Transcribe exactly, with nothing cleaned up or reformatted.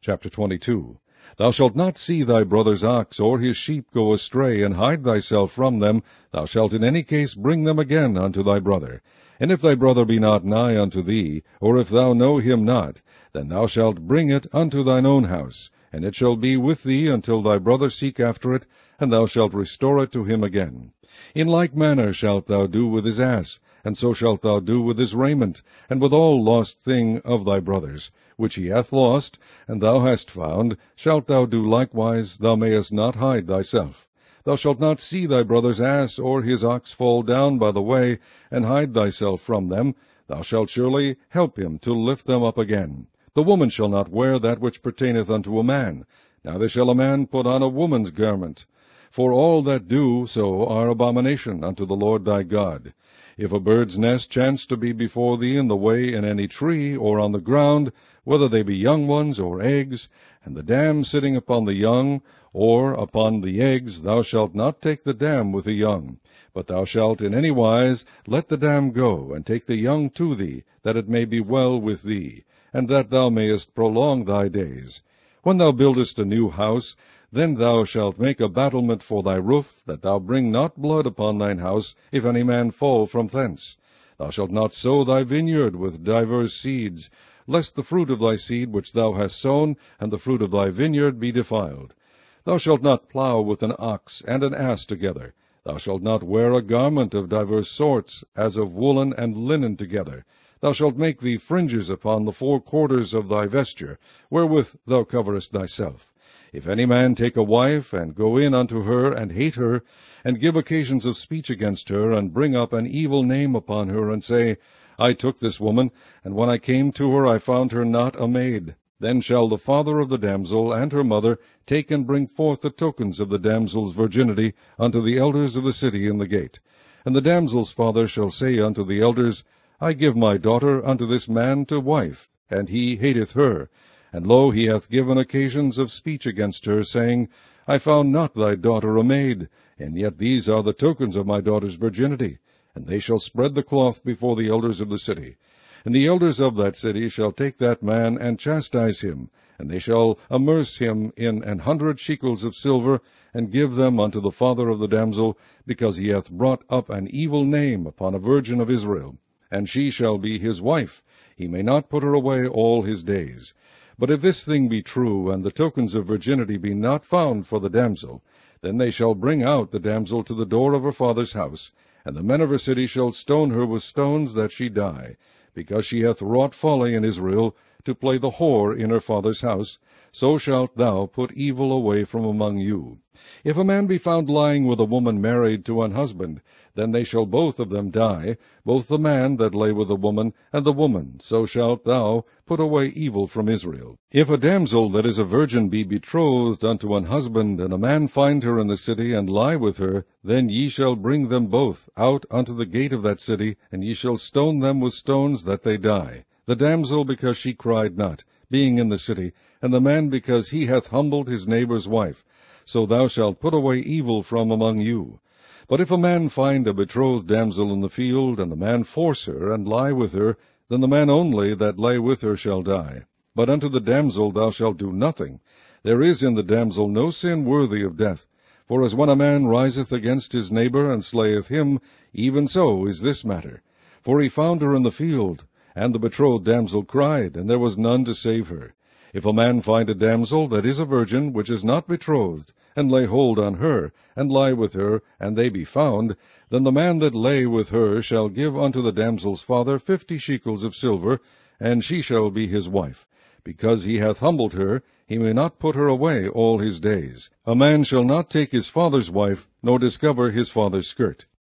Chapter twenty-two. Thou shalt not see thy brother's ox or his sheep go astray, and hide thyself from them. Thou shalt in any case bring them again unto thy brother. And if thy brother be not nigh unto thee, or if thou know him not, then thou shalt bring it unto thine own house, and it shall be with thee until thy brother seek after it, and thou shalt restore it to him again. In like manner shalt thou do with his ass, and so shalt thou do with his raiment, and with all lost thing of thy brother's, which he hath lost, and thou hast found, shalt thou do likewise, thou mayest not hide thyself. Thou shalt not see thy brother's ass or his ox fall down by the way, and hide thyself from them. Thou shalt surely help him to lift them up again. The woman shall not wear that which pertaineth unto a man, neither shall a man put on a woman's garment. For all that do so are abomination unto the Lord thy God. If a bird's nest chance to be before thee in the way in any tree, or on the ground, whether they be young ones or eggs, and the dam sitting upon the young, or upon the eggs, thou shalt not take the dam with the young, but thou shalt in any wise let the dam go, and take the young to thee, that it may be well with thee, and that thou mayest prolong thy days. When thou buildest a new house, then thou shalt make a battlement for thy roof, that thou bring not blood upon thine house, if any man fall from thence. Thou shalt not sow thy vineyard with divers seeds, lest the fruit of thy seed which thou hast sown, and the fruit of thy vineyard, be defiled. Thou shalt not plow with an ox and an ass together. Thou shalt not wear a garment of divers sorts, as of woolen and linen together. Thou shalt make thee fringes upon the four quarters of thy vesture, wherewith thou coverest thyself. If any man take a wife, and go in unto her, and hate her, and give occasions of speech against her, and bring up an evil name upon her, and say, I took this woman, and when I came to her I found her not a maid, then shall the father of the damsel and her mother take and bring forth the tokens of the damsel's virginity unto the elders of the city in the gate. And the damsel's father shall say unto the elders, I give my daughter unto this man to wife, and he hateth her. And lo, he hath given occasions of speech against her, saying, I found not thy daughter a maid, and yet these are the tokens of my daughter's virginity. And they shall spread the cloth before the elders of the city. And the elders of that city shall take that man and chastise him, and they shall amerce him in an hundred shekels of silver, and give them unto the father of the damsel, because he hath brought up an evil name upon a virgin of Israel. And she shall be his wife. He may not put her away all his days. But if this thing be true, and the tokens of virginity be not found for the damsel, then they shall bring out the damsel to the door of her father's house, and the men of her city shall stone her with stones that she die, because she hath wrought folly in Israel, to play the whore in her father's house. So shalt thou put evil away from among you. If a man be found lying with a woman married to an husband, then they shall both of them die, both the man that lay with the woman, and the woman. So shalt thou put away evil from Israel. If a damsel that is a virgin be betrothed unto an husband, and a man find her in the city, and lie with her, then ye shall bring them both out unto the gate of that city, and ye shall stone them with stones that they die. The damsel because she cried not, being in the city, and the man because he hath humbled his neighbor's wife. So thou shalt put away evil from among you. But if a man find a betrothed damsel in the field, and the man force her, and lie with her, then the man only that lay with her shall die. But unto the damsel thou shalt do nothing. There is in the damsel no sin worthy of death. For as when a man riseth against his neighbor, and slayeth him, even so is this matter. For he found her in the field, and the betrothed damsel cried, and there was none to save her. If a man find a damsel that is a virgin, which is not betrothed, and lay hold on her, and lie with her, and they be found, then the man that lay with her shall give unto the damsel's father fifty shekels of silver, and she shall be his wife. Because he hath humbled her, he may not put her away all his days. A man shall not take his father's wife, nor discover his father's skirt.